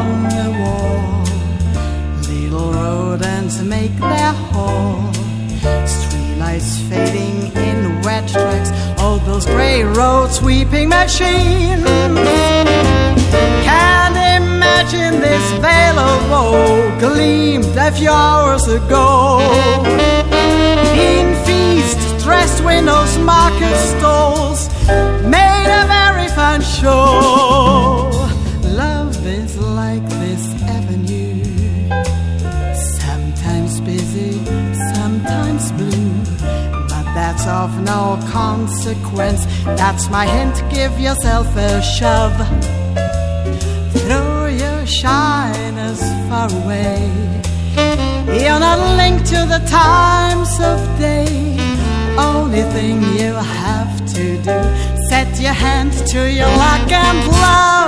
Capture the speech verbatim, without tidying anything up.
along the wall. Little rodents make their hole. Streetlights fading in wet tracks. Oh, those gray road sweeping machines. Can't imagine this veil of woe gleamed a few hours ago. In feast, dressed windows, market stalls made a very fine show. Love is like this avenue, sometimes busy, sometimes blue, but that's of no consequence. That's my hint, give yourself a shove. Throw your shyness far away. You're not linked to the times of day. Only thing you have to do, set your hand to your luck and love.